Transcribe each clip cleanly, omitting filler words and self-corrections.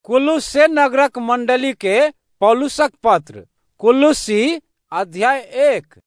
Colossae नगरक मंडली के पौलुसक पत्र। कुलुस्सी अध्याय 1।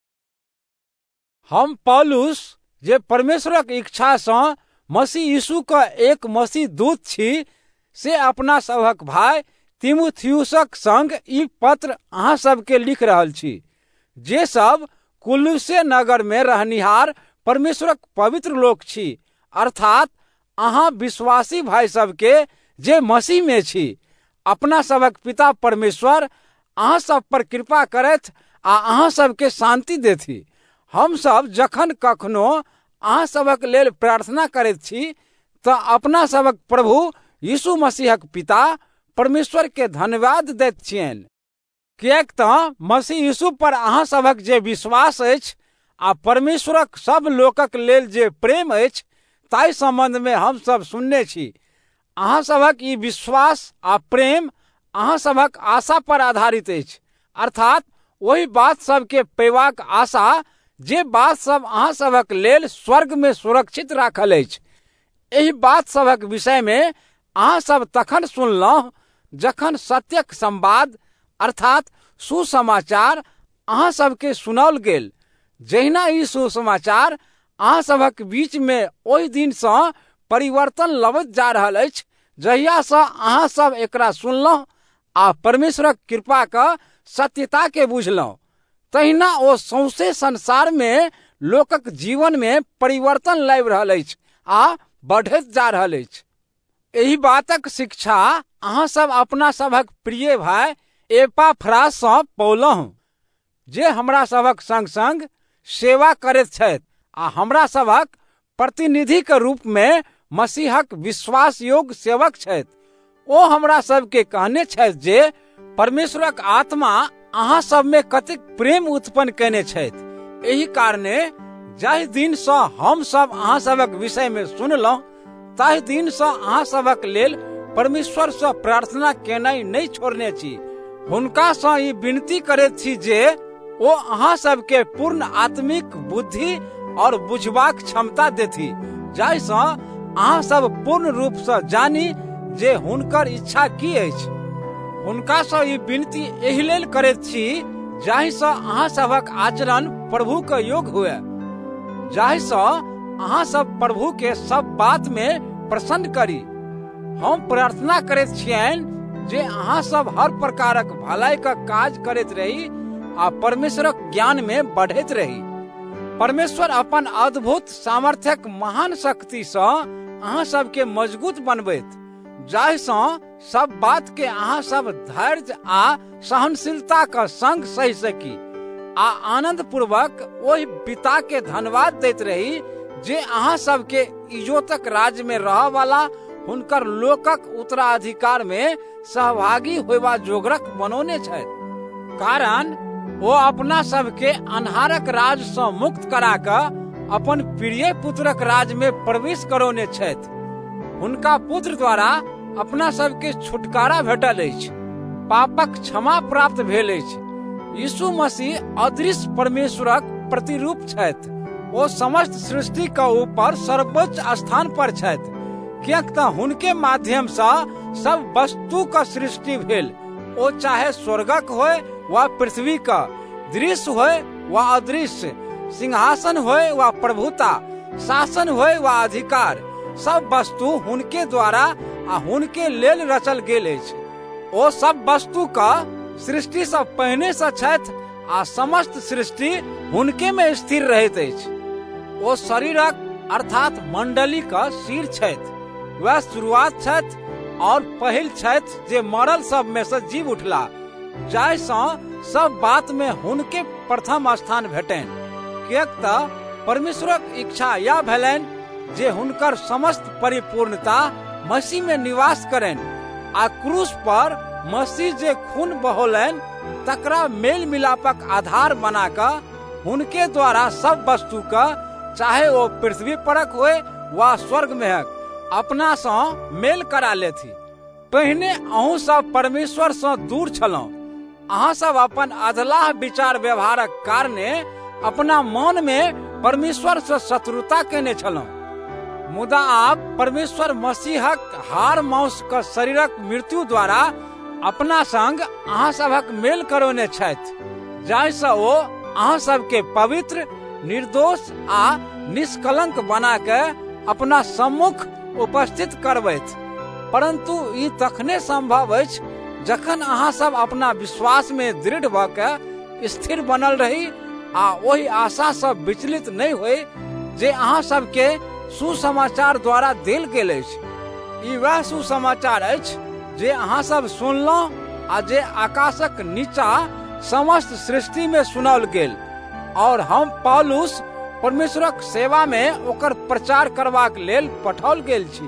हम पौलुस जे परमेश्वरक इच्छा सँ मसीह यीशु का एक मसीह दूत छी, से अपना सभक भाई तीमुथियुसक संग ई पत्र अहाँ सबके लिख रहल छी, जे सब कुलुस्से नगर में रहनिहार परमेश्वरक पवित्र लोक छी, अर्थात अहाँ विश्वासी भाई सबके जे मसीह में छी। अपना सबक पिता परमेश्वर अहाँ सब पर कृपा करथि आ अहाँ सबके शांति देथि। हम सब जखन कखनो अहाँ सबक लेल प्रार्थना करैत छी तऽ अपना सबक प्रभु यीशु मसीहक पिता परमेश्वर के धन्यवाद दैत छियनि, किएक तऽ मसीह यीशु पर अहाँ सबक जे विश्वास अछि आ परमेश्वरक सब लोकक लेल जे प्रेम अछि, ताहि संबंध में हम सब सुनने छी। अहाँ सबक ई विश्वास आ प्रेम अहाँ सबक आशा पर आधारित अछि, अर्थात ओहि बात सबके पेबाक आशा जे बात सब अहाँ सबक लेल स्वर्ग में सुरक्षित राखल अछि। एहि बात सबक विषय में अहाँ सब तखन सुनलहुँ जखन सत्यक संवाद अर्थात सुसमाचार अहाँ सबके सुनाओल गेल। जहिना ई सुसमाचार अहाँ सबक बीच में ओहि दिन सँ परिवर्तन लबैत जा रहल अछि जहिया सँ अहाँ सब एकरा सुनलहुँ आ परमेश्वरक कृपा क सत्यता के बुझलहुँ, तहिना ओ सौंसे संसार में लोकक जीवन में परिवर्तन लाबि रहल अछि आ बढ़ैत जा रहल अछि। एहि बातक शिक्षा अहाँ सब अपना सभक प्रिय भाई एपाफ्रास सँ पौलहुँ, जे हमरा सभक संग संग सेवा करैत छथि आ हमरा सभक प्रतिनिधि के रूप में मसीहक विश्वास योग्य सेवक छथि। ओ हमरा सबके कहने छथि जे परमेश्वरक आत्मा अहाँ सब में कतेक प्रेम उत्पन्न केने छथि। एहि कारणे जाहि दिन सँ हम सब अहाँ सबक विषय में सुनलहुँ, ताहि दिन सँ अहाँ सबक लेल परमेश्वर सँ प्रार्थना केनाई नहीं छोड़ने छी। हुनका सँ ई विनती करैत छी जे ओ अहाँ सबके पूर्ण आत्मिक बुद्धि और बुझबाक क्षमता देथि, जाहि सँ अहाँ सब पूर्ण रूप सँ जानी जे हुनकर इच्छा की अछि। हुनका सँ ई विनती एहि लेल करैत छी जाहि सँ अहाँ सबक आचरण प्रभु के योग्य हुए, जाहि सँ अहाँ सब प्रभु के सब बात में प्रसन्न करी। हम प्रार्थना करैत छियनि जे अहाँ सब हर प्रकारक भलाई का काज करैत रही आ परमेश्वरक ज्ञान में बढ़ैत रही। परमेश्वर अपन अद्भुत सामर्थ्यक महान शक्ति सँ अहाँ सबके मजबूत बनबैत, जाहि सँ सब बात के अहाँ सब धैर्य आ सहनशीलता का संग सहि सकी आ आनंद पूर्वक ओहि पिता के धन्यवाद दैत रही जे अहाँ सबके इजोतक राज्य में रह वाला हुनकर लोकक उत्तराधिकार में सहभागी होयबा जोगरक बनौने छथि। कारण ओ अपना सबके अन्हारक राज सँ मुक्त करा कऽ अपन प्रिय पुत्रक राज में प्रवेश करौने छथि। हुनका पुत्र द्वारा अपना सबके छुटकारा भेटल अछि, पापक क्षमा प्राप्त भेल अछि। यीशु मसीह अदृश्य परमेश्वरक प्रतिरूप छथि। ओ समस्त सृष्टि का ऊपर सर्वोच्च स्थान पर छथि, किएक तऽ हुनके माध्यम सँ सब वस्तु का सृष्टि भेल। ओ चाहे स्वर्गक होय वा पृथ्वी का, दृश्य होय वा अदृश्य, सिंहासन होय वा प्रभुता, शासन होय वा अधिकार, सब वस्तु हुनके द्वारा आ हुनके लेल रचल गेल अछि। ओ सब वस्तु का सृष्टि सँ पहिने सँ छथि आ समस्त सृष्टि हुनके में स्थिर रहैत अछि। ओ शरीरक अर्थात मंडली का सिर छथि। वह शुरुआत छथि और पहिल छथि जे मरल सब में से जीव उठला, जाहि सँ सब बात में हुनके प्रथम स्थान भेटनि। किएक तऽ परमेश्वरक इच्छा यह भेलनि जे हुनकर समस्त परिपूर्णता मसीह में निवास करनि आ क्रूस पर मसीह जे खून बहौलनि तकरा मेल मिलापक आधार बना कऽ हुनके द्वारा सब वस्तु का, चाहे वो पृथ्वी परक होय वा स्वर्ग महक, अपना सँ मेल करा लेथि। पहिने अहूँ सब परमेश्वर सँ दूर छलहुँ। अहाँ सब अपन अधलाह विचार व्यवहारक कारणे अपना मन में परमेश्वर सँ शत्रुता केने छलहुँ। मुदा आब परमेश्वर मसीहक हार मांस के शरीरक मृत्यु द्वारा अपना संग अहाँ सभक मेल करौने छथि, जाहिसँ ओ अहाँ सबके पवित्र, निर्दोष आ निष्कलंक बना के अपना सम्मुख उपस्थित करबैत। परंतु ई तखने संभव अछि जखन अहाँ सब अपना विश्वास में दृढ़ भऽ के स्थिर बनल रही आ ओहि आशा सँ विचलित नहीं होय जे अहाँ सबके सुसमाचार द्वारा देल गेल अछि। ई वह सुसमाचार अछि जे अहाँ सब सुनलहुँ आ जे आकाशक नीचा समस्त सृष्टि में सुनाओल गेल, और हम पौलुस परमेश्वरक सेवा में ओकर प्रचार करबाक लेल पठाओल गेल छी।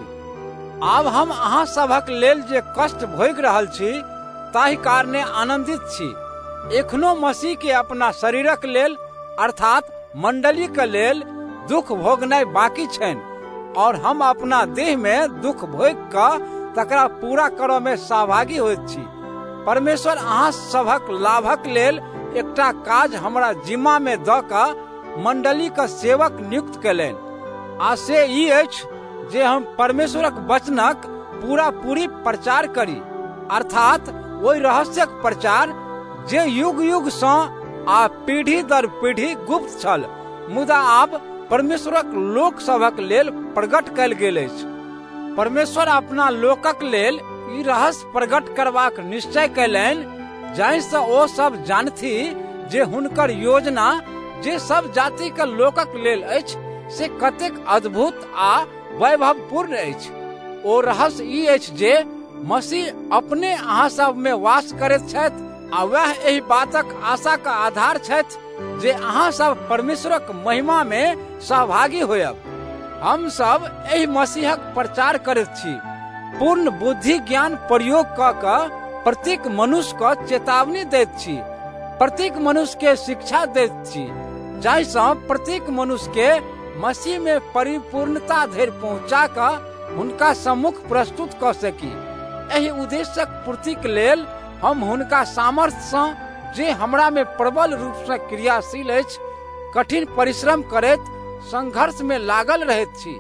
आब हम अहाँ सभक लेल जे कष्ट भोगि रहल छी ताहि कारणे आनंदित छी। एखनो मसीह के अपना शरीरक लेल अर्थात मंडली के लेल दुख भोगनाइ बाकी छनि, और हम अपना देह में दुख भोग कऽ तकरा पूरा करऽ में सहभागी होइत छी। परमेश्वर अहाँ सभक लाभक लेल एकटा काज हमरा जिम्मा में दऽ कऽ मंडली के सेवक नियुक्त केलनि, आ से ई अछि जे हम परमेश्वरक वचनक पूरा पूरी प्रचार करी, अर्थात ओहि रहस्यक प्रचार जे युग युग सँ आ पीढ़ी दर पीढ़ी गुप्त छल, मुदा आब परमेश्वरक लोक सभक लेल प्रकट कयल गेल अछि। परमेश्वर अपना लोकक लेल ई रहस्य प्रकट करबाक निश्चय कयलनि, जाहिसँ ओ सब जानथि जे हुनकर योजना जे सब जाति के लोकक लेल अछि से कतेक अद्भुत आ वैभवपूर्ण अछि। ओ रहस्य ई अछि जे मसीह अपने अहाँ सब में वास करैत छथि, आ वह एहि बातक आशा का आधार छथि जे अहाँ सब परमेश्वरक महिमा में सहभागी होयब। हम सब एहि मसीहक प्रचार करैत छी, पूर्ण बुद्धि ज्ञान प्रयोग कऽ कऽ प्रत्येक मनुष्य को चेतावनी दैत छी, प्रत्येक मनुष्य के शिक्षा दैत छी, जाहिसँ प्रत्येक मनुष्य के मसीह में परिपूर्णता धरि पहुँचा कऽ हुनका सम्मुख प्रस्तुत कऽ सकी। एहि उद्देश्यक पूर्तिक लेल हम हुनका सामर्थ्य सँ जे हमरा में प्रबल रूप से क्रियाशील अछि, कठिन परिश्रम करैत संघर्ष में लागल रहैत छी।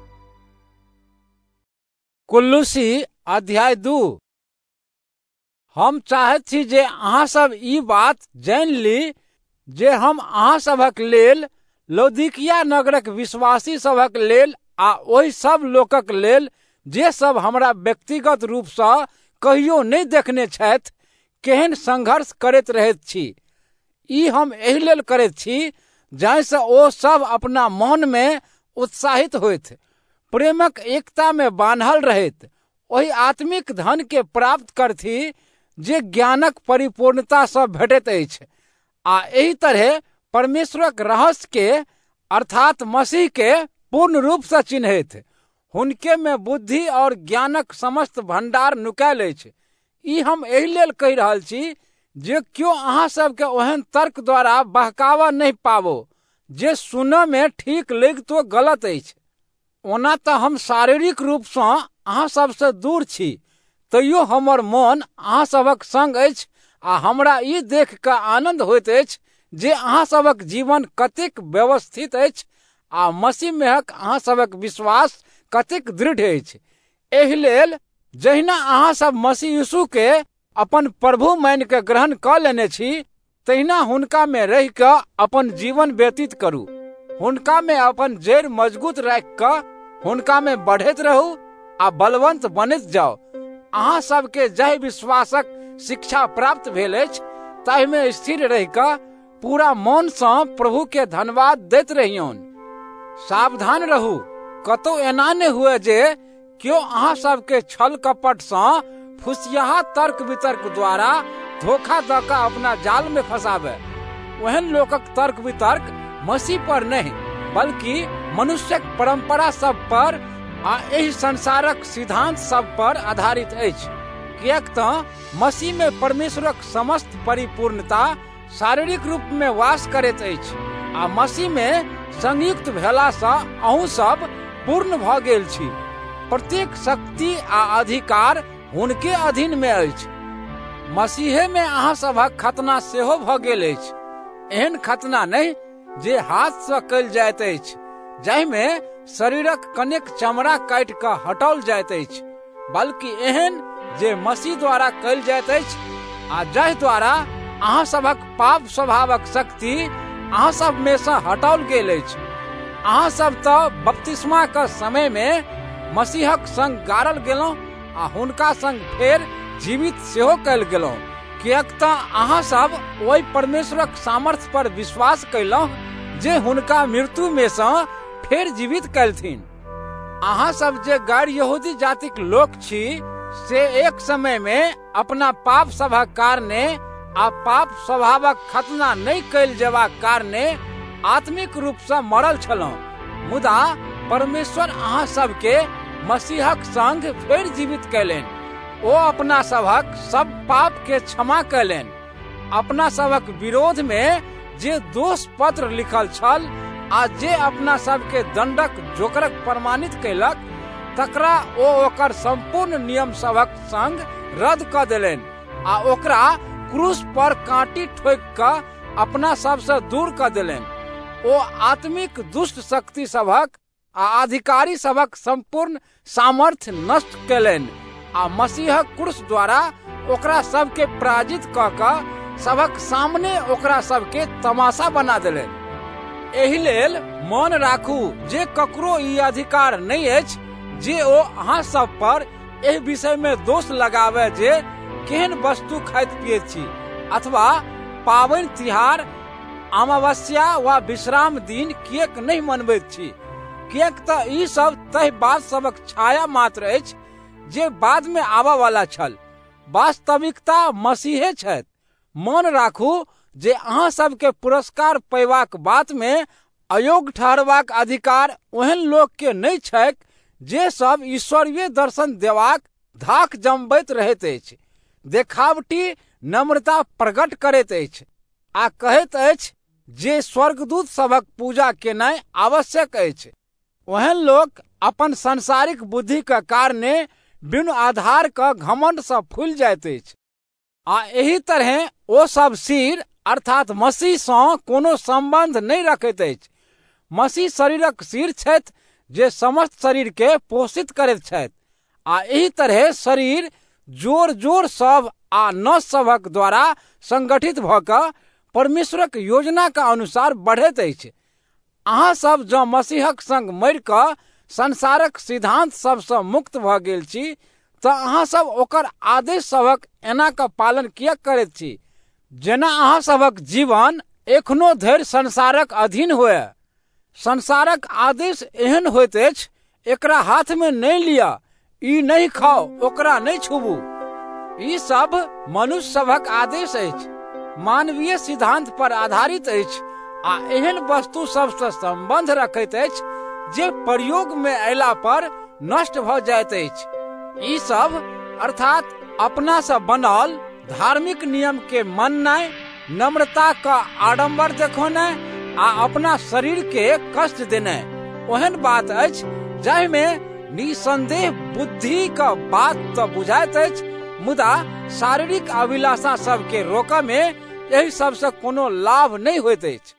कुलुसी अध्याय 2। हम चाहैत छी जे अहाँ सब ई बात जानि ली जे हम अहाँ सभक लेल, लौदीकिया नगरक विश्वासी सभक लेल आ ओहि सब लोकक लेल जे सब हमरा व्यक्तिगत रूप सँ कहियो नहि देखने छथि, केहन संघर्ष करैत रहैत छी। ई हम एहि लेल करैत छी जाहिसँ ओ सब अपना मन में उत्साहित होइत, प्रेमक एकता में बान्हल रहैत, ओहि आत्मिक धन के प्राप्त करथि जे ज्ञानक परिपूर्णता सँ भेटैत अछि, आ एहि तरह परमेश्वरक रहस्य के अर्थात मसीह के पूर्ण रूप से चिन्हैत। हुनके में बुद्धि और ज्ञानक समस्त भंडार नुकायल अछि। ई हम एहि लेल कहि रहल छी जे क्यों अहाँ सबके ओहन तर्क द्वारा बहकावा नहीं पावो जे सुनऽ में ठीक लगितो गलत अछि। ओना तऽ हम शारीरिक रूप सँ अहाँ सबसँ दूर छी, तैयो हमर मन अहाँ सभक संग अछि, आ हमरा ई देख कऽ आनंद होइत अछि जे अहाँ सभक जीवन कतेक व्यवस्थित अछि आ मसीह मेहक अहाँ सभक विश्वास कतेक दृढ़ अछि। एहि लेल जहिना अहाँ सब मसीह यीशु के अपन प्रभु मानि के ग्रहण कऽ लेने छी, तहिना हुनका में रहि कऽ अपन जीवन व्यतीत करू। हुनका में अपन जड़ि मजबूत राखि कऽ हुनका में बढ़ैत रहू आ बलवंत बनैत जाओ। अहाँ सबके जाहि विश्वासक शिक्षा प्राप्त भेल अछि ताहि में स्थिर रहि कऽ पूरा मन सँ प्रभु के धन्यवाद दैत रहियौन। सावधान रहू, कतौ एना नहि हुए जे क्यों अहाँ सबके छल कपट सँ फुसियाहा तर्क वितर्क द्वारा धोखा दऽ कऽ अपना जाल में फंसाबे। ओहन लोकक तर्क वितर्क मसीह पर नहीं बल्कि मनुष्यक परंपरा सब पर आ एहि संसारक सिद्धांत सब पर आधारित अछि। किएक तऽ मसीह में परमेश्वरक समस्त परिपूर्णता शारीरिक रूप में वास करैत अछि, आ मसीह में संयुक्त भेला सँ अहूँ सब पूर्ण भऽ गेल छी। प्रत्येक शक्ति आ अधिकार हुनके अधीन में अछि। मसीहे में अहाँ सभक खतना सेहो भऽ गेल अछि, एहन खतना नहीं जे हाथ सँ कयल जाइत अछि, जाहि में शरीरक कनेक चमड़ा काटि कऽ हटाओल जाइत अछि, बल्कि एहन जे मसीह द्वारा कयल जाइत अछि, आ जाहि द्वारा अहाँ सभक पाप स्वभावक शक्ति अहाँ सब में से हटाओल गेल अछि। अहाँ सब तऽ बपतिस्मा के समय में मसीहक संग गाड़ल गेलहुँ आ हुनका संग फेर जीवित सेहो कयल गेलहुँ, किएक तऽ अहाँ सब ओहि परमेश्वरक सामर्थ्य पर विश्वास कयलहुँ जे हुनका मृत्यु में से फेर जीवित कयलथिन। अहाँ सब जे गैर यहूदी जातिक लोक छी से एक समय में अपना पाप सभक कारणे आ पाप स्वभावक खतना नहीं कयल जेबाक कारणे आत्मिक रूप से मरल छलहुँ, मुदा परमेश्वर अहाँ सबके मसीहक संग फेर जीवित कयलनि। ओ अपना सभक सब पाप के क्षमा कयलनि। अपना सभक विरोध में जे दोष पत्र लिखल छल आ जे अपना सबके दंडक जोकरक प्रमाणित कयलक, तकरा ओ ओकर संपूर्ण नियम सभक संग रद्द कऽ देलनि आ ओकरा क्रूस पर कांटी ठोकि कऽ अपना सबसे दूर कऽ देलनि। ओ आत्मिक दुष्ट शक्ति सभक आ अधिकारी सभक संपूर्ण सामर्थ्य नष्ट कयलनि आ मसीहक क्रूस द्वारा ओकरा सबके पराजित कऽ कऽ सबक सामने ओकरा सबके तमाशा बना देलनि। एहि लेल मन राखू जे ककरो ई अधिकार नहीं अछि जे ओ अहाँ सब पर एहि विषय में दोष लगावे जे केहन वस्तु खाइत पियत छी, अथवा पावनि तिहार, अमावस्या वा विश्राम दिन किएक नहीं मनबैत छी, किएक तऽ ई सब तहि बात सबक छाया मात्र अछि जे बाद में आबऽ वाला छल। वास्तविकता मसीहे छथि। मन राखू जे अहाँ सबके पुरस्कार पैबाक बात में अयोग्य ठहरबाक अधिकार ओहन लोक के नहीं छैक जे सब ईश्वरीय दर्शन देबाक धाक जमबैत रहैत अछि, देखावटी नम्रता प्रकट करैत अछि आ कहैत अछि जे स्वर्गदूत सभक पूजा केनाइ आवश्यक अछि। ओहन लोक अपन सांसारिक बुद्धि के कारणे बिनु आधार के घमंड से फूलि जाइत अछि आ एही तरह ओ सब सिर अर्थात मसीह सँ कोनो संबंध नहीं रखैत अछि। मसीह शरीरक सिर छथि जे समस्त शरीर के पोषित करैत छथि आ एही तरह शरीर जोर जोर सब आ नस सभक द्वारा संगठित भऽ कऽ परमेश्वरक योजना के अनुसार बढ़ैत अछि। अहाँ सब जँ मसीहक संग मरि कऽ संसारक सिद्धांत सबसँ मुक्त भऽ गेल छी तऽ अहाँ सब ओकर आदेश सभक एना कऽ पालन किएक करैत छी जेना अहाँ सभक जीवन एखनो धरि संसारक अधीन हुए। संसारक आदेश एहन होइत अछि, एकरा हाथ में नहीं लिया, ई नहीं खाओ, ओकरा नहीं छुबू। ई सब मनुष्य सभक आदेश अछि, मानवीय सिद्धांत पर आधारित अछि आ एहन वस्तु सबसँ संबंध रखैत अछि जे प्रयोग में अयला पर नष्ट भऽ जाइत अछि। ई सब अर्थात अपना से बनल धार्मिक नियम के माननाइ, नम्रता का आडंबर देखौनाइ आ अपना शरीर के कष्ट देनाइ ओहन बात अछि जाहि में निसंदेह बुद्धि का बात तो बुझाइत अछि, मुदा शारीरिक अभिलाषा सबके रोकऽ में एहि सबसे कोनो लाभ नहीं होइत अछि।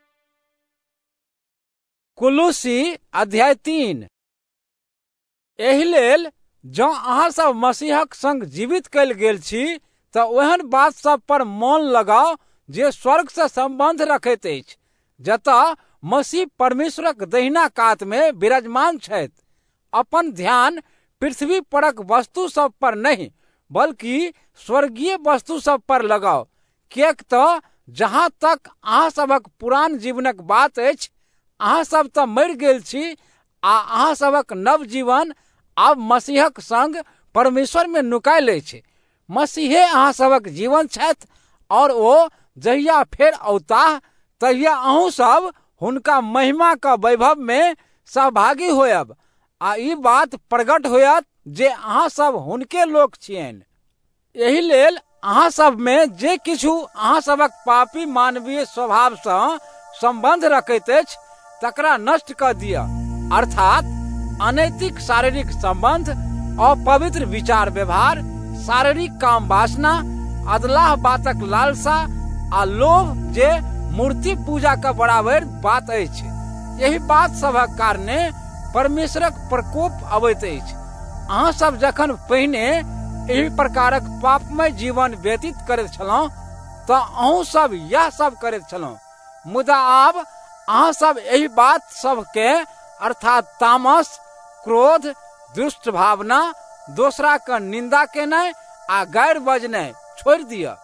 कुलुसी अध्याय 3। एहि लेल जँ अहाँ सब मसीहक संग जीवित कयल गेल छी तऽ ओहन बात सब पर मन लगाओ जे स्वर्ग से संबंध रखैत अछि, जतऽ मसीह परमेश्वरक दहिना कात में विराजमान छथि। अपन ध्यान पृथ्वी परक वस्तु सब पर नहीं बल्कि स्वर्गीय वस्तु सब पर लगाओ, किएक तऽ जहाँ तक अहाँ सबक पुरान जीवनक बात अछि, अहाँ सब तऽ मरि गेल छी आ अहाँ सबक नव जीवन आब मसीहक संग परमेश्वर में नुकायल अछि। मसीहे अहाँ सबक जीवन छथि और ओ जहिया फेर औताह तहिया अहूँ सब हुनका महिमा का वैभव में सहभागी होयब आ ई बात प्रकट होयत जे अहाँ सब हुनके लोक छियनि। एहि लेल अहाँ सब में जे किछु अहाँ सबक पापी मानवीय स्वभाव सँ संबंध रखैत अछि तकरा नष्ट कऽ दिअ, अर्थात अनैतिक शारीरिक संबंध, अपवित्र विचार व्यवहार, शारीरिक काम वासना, अधलाह बातक लालसा आ लोभ जे मूर्ति पूजा के बराबर बात अछि। यही बात सभक कारणे परमेश्वरक प्रकोप अबैत अछि। अहाँ सब जखन पहिने एहि प्रकारक पापमय जीवन व्यतीत करैत छलहुँ तऽ अहूँ सब यह सब करैत छलहुँ, मुदा आब अहाँ सब एहि बात सबके अर्थात तामस, क्रोध, दुष्ट भावना, दोसरा के निंदा केनाइ आ गैर बजनाइ छोड़ि दिअ।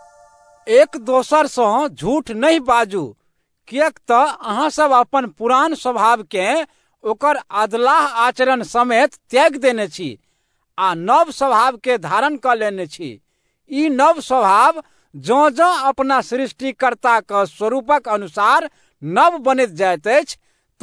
एक दोसर सँ झूठ नहीं बाजू, किएक तऽ अहाँ सब अपन पुरान स्वभाव के ओकर अधलाह आचरण समेत त्याग देने छी आ नव स्वभाव के धारण कर लेने छी। ई नव स्वभाव जँ अपना सृष्टिकर्ता के स्वरूपक अनुसार नव बनैत जाइत अछि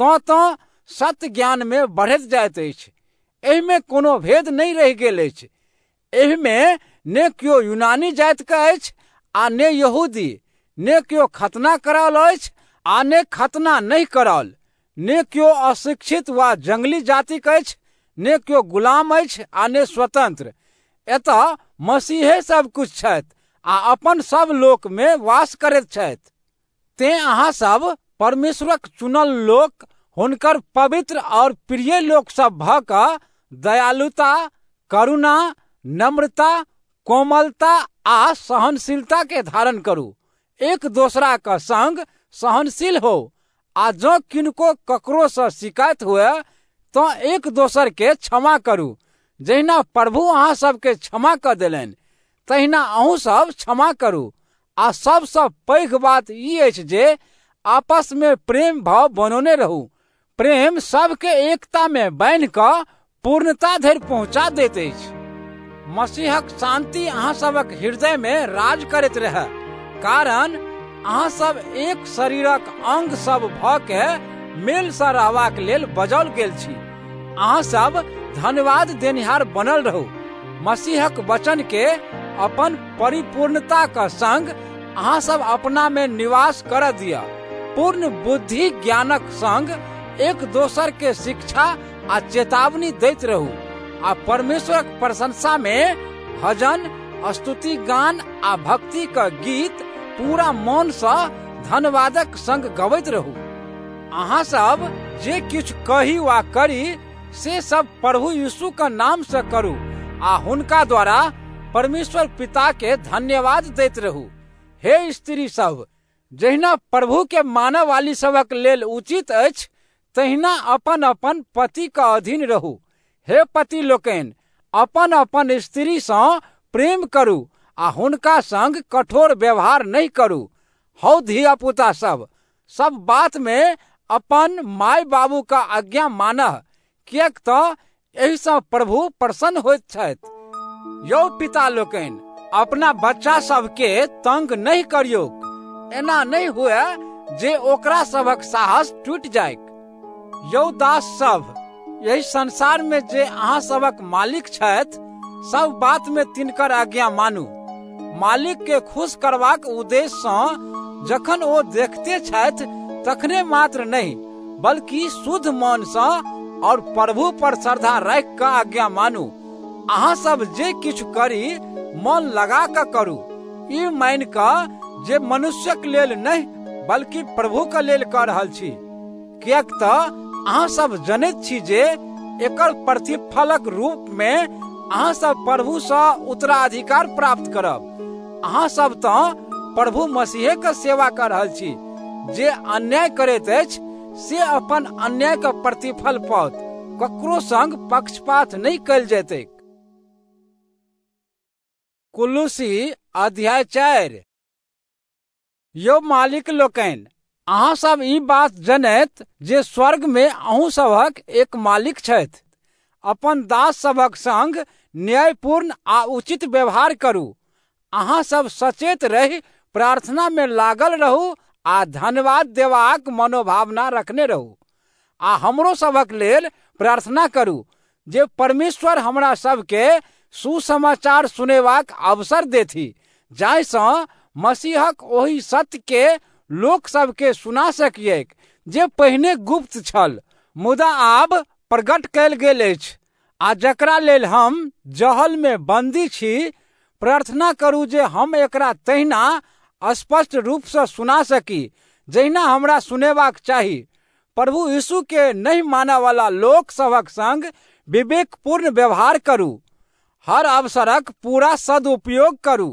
तँ सत्य ज्ञान में बढ़ैत जाइत अछि। एहिमे कोनो भेद नहीं रहि गेल अछि। एहिमे ने केओ यूनानी जाति के अछि आ ने यहूदी, ने केओ खतना करल अछि आ ने खतना नहीं करल, ने केओ अशिक्षित वा जंगली जातिक अछि, ने केओ गुलाम अछि आ ने स्वतंत्र। एतऽ मसीहे सब कुछ छथि आ अपन सब लोक में वास करैत छथि। तें अहाँ सब परमेश्वरक चुनल लोक, हुनकर पवित्र और प्रिय लोक सब भऽ कऽ दयालुता, करुणा, नम्रता, कोमलता आ सहनशीलता के धारण करू। एक दोसरा का संग सहनशील हो आ जँ किनको ककरो सँ शिकायत हुए तो एक दोसर के क्षमा करू। जहिना प्रभु अहाँ सबके क्षमा कऽ देलनि तहिना अहूँ सब क्षमा करू। आ सबसँ पैघ बात ई अछि जे आपस में प्रेम भाव बनौने रहू। प्रेम सबके एकता में बान्हि कऽ पूर्णता धरि पहुँचा दैत अछि। मसीहक शांति अहाँ सबक हृदय में राज करैत रहै, कारण अहाँ सब एक शरीरक अंग सब भऽ के मेल सँ रहबाक लेल बजाओल गेल छी। अहाँ सब धन्यवाद देनिहार बनल रहू। मसीहक वचन के अपन परिपूर्णता के संग अहाँ सब अपना में निवास कर दिया। पूर्ण बुद्धि ज्ञानक संग एक दोसर के शिक्षा आ चेतावनी दैत रहू आ परमेश्वरक प्रशंसा में भजन, स्तुति गान आ भक्ति का गीत पूरा मन सँ धन्यवादक संग गबैत रहू। अहाँ सब जे किछु कही वा करी से सब प्रभु यीशु के नाम से करू आ हुनका द्वारा परमेश्वर पिता के धन्यवाद दैत रहू। हे स्त्री सब, जहिना प्रभु के मानय वाली सबक लेल उचित अछि तहिना अपन अपन पति के अधीन रहू। हे पति लोकनि, अपन अपन स्त्री सँ प्रेम करू आ हुनका संग कठोर व्यवहार नहीं करू। हौ धिया पुता सब बात में अपन माय बाबू का आज्ञा मानह, किएक तऽ एहि सँ प्रभु प्रसन्न होइत छथि। यौ पिता लोकनि, अपना बच्चा सबके तंग नहीं करियौ, एना नहीं हुए जे ओकरा सबक साहस टूटि जायक। यौ दास सब, यही संसार में जे अहाँ सबक मालिक छथि सब बात में तिनकर आज्ञा मानू। मालिक के खुश करबाक उद्देश्य सँ जखन ओ देखते छथि तखने मात्र नहीं, बल्कि शुद्ध मन सँ और प्रभु पर श्रद्धा राखि कऽ आज्ञा मानू। अहाँ सब जे किछु करी मन लगा कऽ करू, ई मानि कऽ जे मनुष्यक लेल नहीं बल्कि प्रभु के लेल कऽ रहल छी, किएक तऽ अहाँ सब जनैत छी जे एकर प्रतिफलक रूप में अहाँ सब प्रभु सँ उत्तराधिकार प्राप्त करब। अहाँ सब तऽ प्रभु मसीहे के सेवा कर रहल छी। जे अन्याय करैत अछि से अपन अन्याय के प्रतिफल पाओत, ककरो संग पक्षपात नहीं कयल जेतै। कुलुसी अध्याय 4। यौ मालिक लोकनि, अहाँ सब ई बात जनैत जे स्वर्ग में अहूँ सबक एक मालिक छथि। अपन दास सबक संग न्यायपूर्ण आ उचित व्यवहार करू। अहाँ सब सचेत रहि प्रार्थना में लागल रहू आ धन्यवाद देबाक मनोभावना रखने रहू। आ हमरो सबक लेल प्रार्थना करू जे परमेश्वर हमरा सबके सुसमाचार सुनेबाक अवसर देथि, जाहि सँ मसीहक ओहि सत्य के लोक सबके सुना सकियैक जे पहिने गुप्त छल मुदा आब प्रगट कयल गेल अछि, आ जकरा लेल हम जहल में बंदी छी। प्रार्थना करू जे हम एकरा तहिना स्पष्ट रूप सँ सुना सकी जहिना हमरा सुनेबाक चाही। प्रभु यीशु के नहीं मानय वाला लोक सभक संग विवेकपूर्ण व्यवहार करू। हर अवसरक पूरा सदुपयोग करू।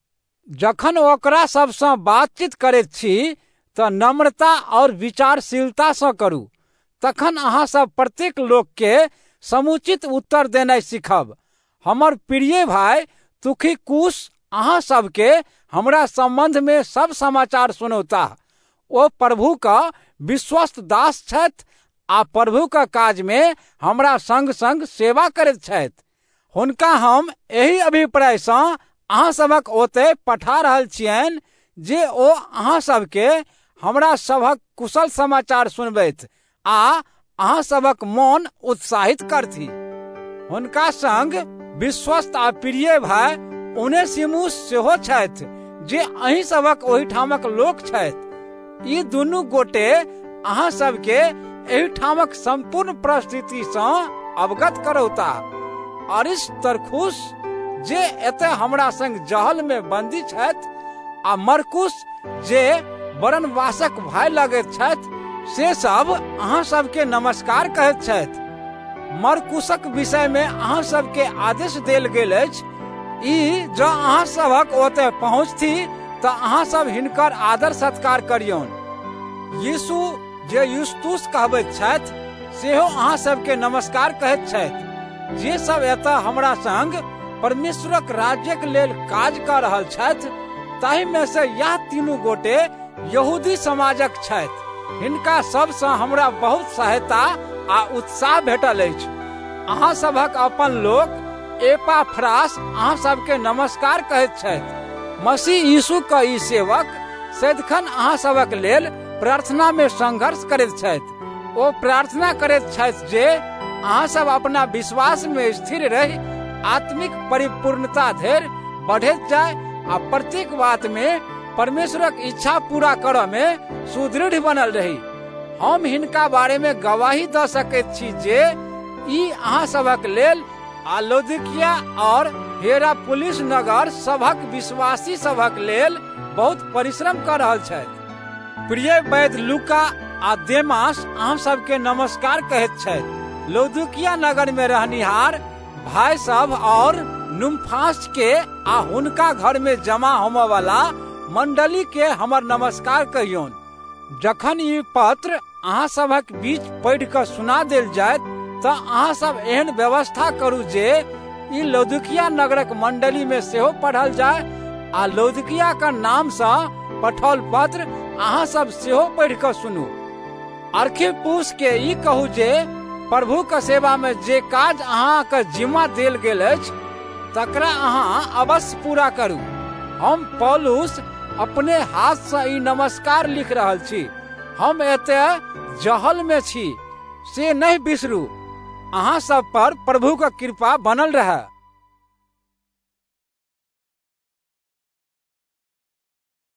जखन ओकरा सबसँ बातचीत करैत छी तऽ नम्रता और विचारशीलता सँ करू। तखन अहाँ सब प्रत्येक लोक के समुचित उत्तर देनाइ सीखब। हमर प्रिय भाई तुखिकुस अहाँ सबके हमरा संबंध में सब समाचार सुनौता। ओ प्रभु का विश्वस्त दास छथि आ प्रभु का काज में हमरा संग संग सेवा करैत छथि। हुनका हम एहि अभिप्राय सँ अहाँ सबक ओतय पठा रहल छियनि जे ओ अहाँ सबके हमरा सभक कुशल समाचार सुनबैत आ अहाँ सबक मोन उत्साहित करथि। हुनका संग विश्वस्त आ प्रिय भाई ओनेसिमुस सेहो छथि जे अहीं सबक ओहिठामक लोक छथि। ई दुनू गोटे अहाँ सबके एहिठामक संपूर्ण परिस्थिति सँ अवगत करौता। अरिस्तर्खुस जे एतय हमरा संग जहल में बंदी छथि आ मरकुस जे बरनबासक भाई लगैत छथि से सब अहाँ सबके नमस्कार कहैत छथि। मरकुसक विषय में अहाँ सबके आदेश देल गेल अछि। ई जँ अहाँ सबक ओतय पहुँचती तऽ अहाँ सब हिनकर आदर सत्कार करियौन। यीशु जे युस्तुस कहबैत छथि सेहो अहाँ सबके नमस्कार कहैत छथि। जे सब एतय हमरा संग परमेश्वरक राज्यक लेल काज कऽ रहल छथि ताहि में से यह तीनू गोटे यहूदी समाजक छथि। हिनका सबसँ हमरा बहुत सहायता आ उत्साह भेटल अछि। अहाँ सभक अपन लोक एपाफ्रास अहाँ सबके नमस्कार कहैत छथि। मसीह यीशु का ई सेवक सदिखन अहाँ सबक लेल प्रार्थना में संघर्ष करैत छथि। ओ प्रार्थना करैत छथि जे अहाँ सब अपना विश्वास में स्थिर रहि आत्मिक परिपूर्णता धरि बढ़ैत जाय आ प्रत्येक बात में परमेश्वरक इच्छा पूरा करऽ में सुदृढ़ बनल रही। हम हिनका बारे में गवाही दऽ सकैत छी जे ई अहाँ सबक लेल आ लौदीकिया और हियरापोलिस नगर सभक विश्वासी सभक लेल बहुत परिश्रम कर रहल छथि। प्रिय वैद्य लूका आ देमास अहाँ सबके नमस्कार कहैत छथि। लौदीकिया नगर में रहनिहार भाई सब और नुम्फास के आ हुनका घर में जमा होमय वाला मंडली के हमर नमस्कार कहियौन। जखन ई पत्र अहाँ सबक बीच पढ़ि कऽ सुना देल जायत तऽ अहाँ सब एहन व्यवस्था करू जे ई लौदीकिया नगरक मंडली में सेहो पढ़ल जाय आ लौदीकिया का नाम सँ पठाओल पत्र अहाँ सब सेहो पढ़ि कऽ सुनू। अर्खिप्पुस के ई कहू जे प्रभु के सेवा में जे काज अहाँ के जिम्मा देल गेल अछि तकरा अहाँ अवश्य पूरा करू। हम पौलुस अपने हाथ से ई नमस्कार लिख रहल छी। हम एतय जहल में छी से नहीं बिसरू। अहाँ सब पर प्रभु का कृपा बनल रहे।